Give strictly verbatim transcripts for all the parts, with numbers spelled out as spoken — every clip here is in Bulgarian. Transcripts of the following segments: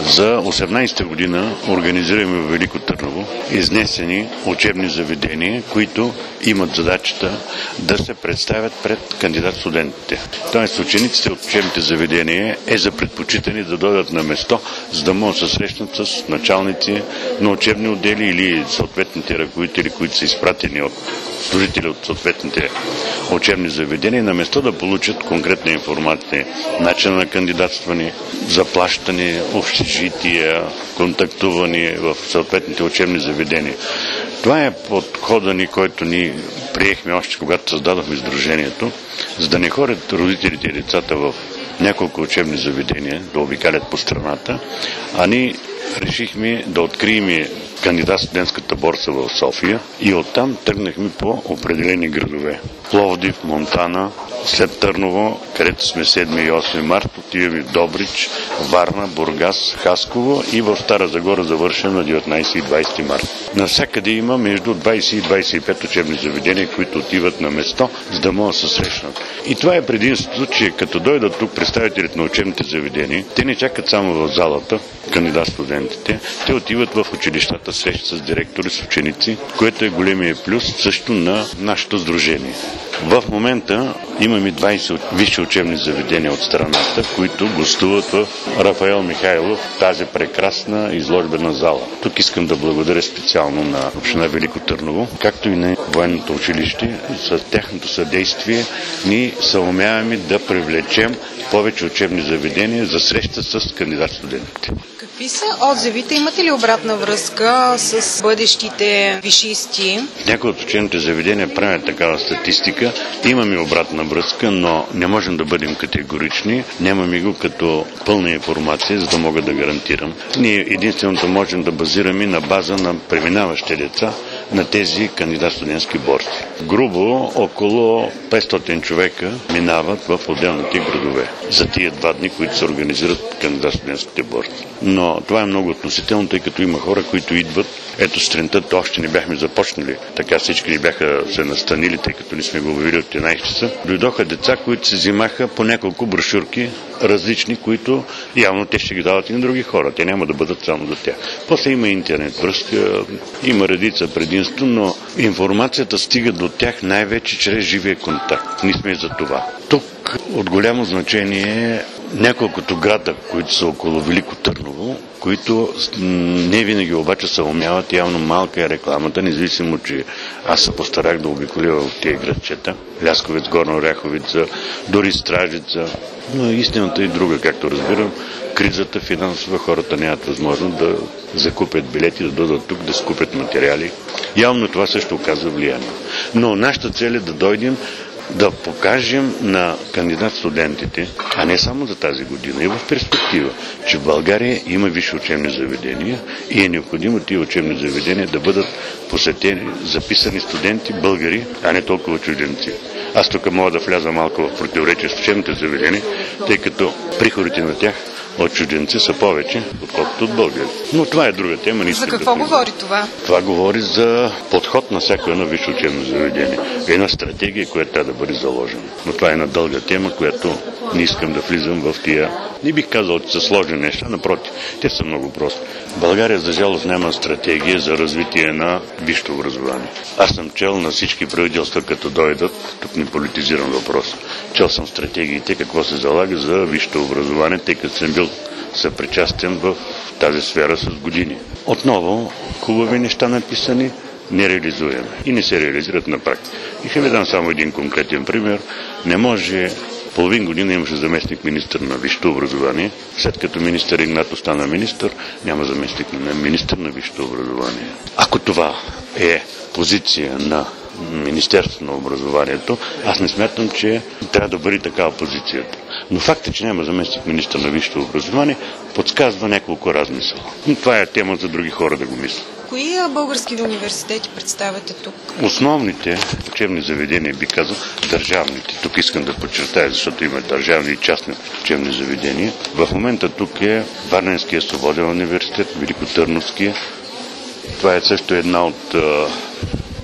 За осемнадесета година организираме в Велико Търново изнесени учебни заведения, които имат задачата да се представят пред кандидат-студентите. Тоест учениците от учебните заведения е за предпочитане да дойдат на место, за да могат да се срещнат с началници на учебни отдели или съответните ръководители, които са изпратени от служители от съответните учебни заведения, на место да получат конкретна информация, начин на кандидатстване, заплащане, общежития, контактуване в съответните учебни заведения. Това е подходът ни, който ни приехме още когато създадохме сдружението, за да не ходят родителите и децата в няколко учебни заведения, да обикалят по страната, а ние решихме да открием кандидат-студентската борса в София и оттам тръгнахме по определени градове. Пловдив, Монтана, след Търново, където сме седми и осми март, отиваме в Добрич, Варна, Бургас, Хасково и в Стара Загора завършим на деветнадесети и двадесети март. Навсякъде има между двадесет и двадесет и пет учебни заведения, които отиват на место, за да могат да се срещнат. И това е предимството, че като дойдат тук представителите на учебните заведения, те не чакат само в залата, кандидат-студентите, те отиват в училищата, срещат с директори, с ученици, което е големия плюс също на нашето сдружение. В момента имаме двадесет висши учебни заведения от страната, които гостуват в Рафаел Михайлов, тази прекрасна изложбена зала. Тук искам да благодаря специално на община Велико Търново, както и на военното училище. С тяхното съдействие ние съумяваме да привлечем повече учебни заведения за среща с кандидат-студентите. Какви са отзивите? Имате ли обратна връзка с бъдещите висшисти? В някои от учебните заведения правят такава статистика. Имаме обратна връзка, но не можем да бъдем категорични. Нямаме го като пълна информация, за да мога да гарантирам. Ние единственото можем да базираме на база на преминаващи деца на тези кандидат-студентски борси. Грубо около петстотин човека минават в отделните градове за тия два дни, които се организират кандидат-студентските борси. Но това е много относително, тъй като има хора, които идват. Ето сутринта още не бяхме започнали. Така всички ни бяха се настанили, тъй като не сме го обявили от единадесет часа. Дойдоха деца, които се взимаха по няколко брошурки различни, които явно те ще ги дават и на други хора. Те няма да бъдат само за тях. После има интернет връзка, има редица предимства, но информацията стига до тях най-вече чрез живия контакт. Ние сме за това. Тук от голямо значение е няколкото града, които са около Велико Търново, които не винаги обаче се умяват. Явно малка е рекламата, независимо, че аз се постарах да обиколя в тези градчета. Лясковец, Горна Оряховица, дори Стражица. Но истината е друга, както разбирам. Кризата финансова, хората нямат възможност да закупят билети, да дойдат тук, да скупят материали. Явно това също оказва влияние. Но нашата цел е да дойдем да покажем на кандидат-студентите, а не само за тази година, и в перспектива, че в България има висши учебни заведения и е необходимо тия учебни заведения да бъдат посетени, записани студенти, българи, а не толкова чужденци. Аз тук мога да вляза малко в противоречие с учебните заведения, тъй като приходите на тях от чужденци са повече, отколкото от българи. Но това е друга тема. За какво да говори това? Това говори за подход на всяко едно висше учебно заведение. Една стратегия, която трябва да бъде заложена. Но това е една дълга тема, която не искам да влизам в тия. Не бих казал, че са сложни неща, напротив, те са много прости. България, за жалост, няма стратегия за развитие на висшето образование. Аз съм чел на всички правителства, като дойдат, тук не политизирам въпрос, чел съм стратегиите, какво се залага за висшето образование, тъй като съм бил съпричастен в тази сфера с години. Отново, хубави неща написани, не реализуем и не се реализират на практика. И ще ви дам само един конкретен пример. Не може, половин година имаше заместник министър на висшето образование. След като министър Игнато стана министър, няма заместник на министър на висшето образование. Ако това е позиция на Министерството на образованието, аз не смятам, че трябва да бъде такава позицията. Но факт е, че няма заместник министър на висшето образование, подсказва няколко размисъла. Но това е тема за други хора да го мислят. Кои български университети представяте тук? Основните учебни заведения, би казал, държавните. Тук искам да подчертая, защото има държавни и частни учебни заведения. В момента тук е Варненския свободен университет, Великотърновския. Това е също една от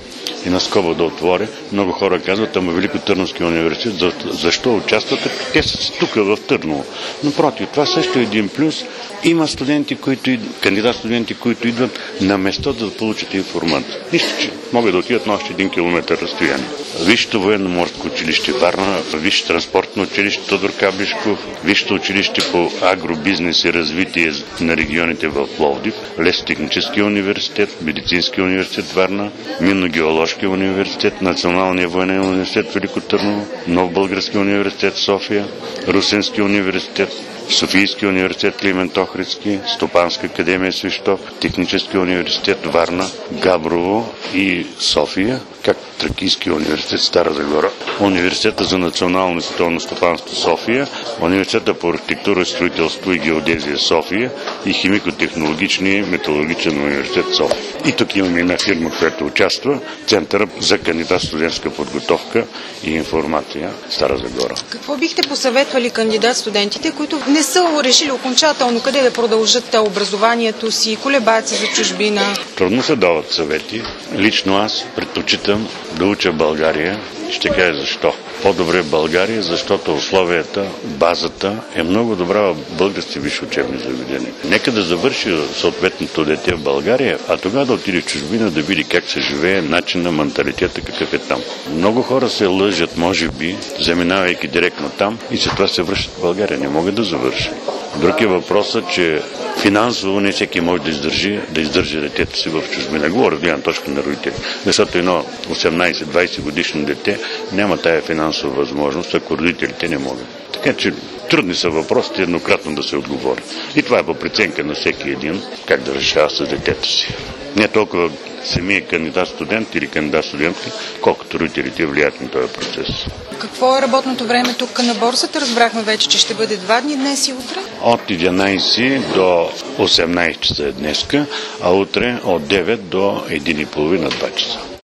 и на скоба да отворя. Много хора казват, ама Великотърновския университет, защо участват? Те са тук в Търново. Напротив, това също е един плюс. Има студенти, които, кандидат студенти, които идват на место да получат информация. Нищо, че могат да отидат на още един километър разстояние. Висшето военно-морско училище Варна, Висше транспортно училище Тодор Каблешков, Висшето училище по агробизнес и развитие на регионите в Пловдив, Лесотехническия университет, Медицинския университет Варна, Минно-геоложкия университет, Националния военен университет Велико Търново, Нов български университет София, Русенския университет, Софийския университет Климент Охридски, Стопанска академия Свищов, Техническия университет Варна, Габрово и София, как Тракийския университет Стара Загора, Университета за национално и световно стопанство София, Университета по архитектура, строителство и геодезия София и Химико-технологичния и металургичен университет София. И тук имаме една фирма, която участва, Центъра за кандидат студентска подготовка и информация Стара Загора. Какво бихте посъветвали кандидат студентите, които не са решили окончателно къде да продължат образованието си, колебаят се за чужбина? Трудно се дават съвети. Лично аз предпочитам да уча в България. Ще кажа защо. По-добре в България, защото условията, базата е много добра в български висши учебни заведения. Нека да завърши съответното дете в България, а тогава да отиде в чужбина да види как се живее, начин на менталитета, какъв е там. Много хора се лъжат, може би, заминавайки директно там и след това се връщат в България. Не могат да завършат. Друг е въпросът, че финансово не всеки може да издържи, да издържи детето си в чужбина. Говоря от гледна точка на родители. Защото едно осемнайсет-двайсет годишно дете няма тая финансова възможност, ако родителите не могат. Така че трудни са въпросите еднократно да се отговори. И това е по преценка на всеки един, как да решава с детето си. Не толкова самия кандидат студент или кандидат студентка, колкото родителите влияят на този процес. Какво е работното време тук на борсата? Разбрахме вече, че ще бъде два дни днес и утре. От единайсет до осемнайсет часа е днеска, а утре от девет до един и половина-два часа.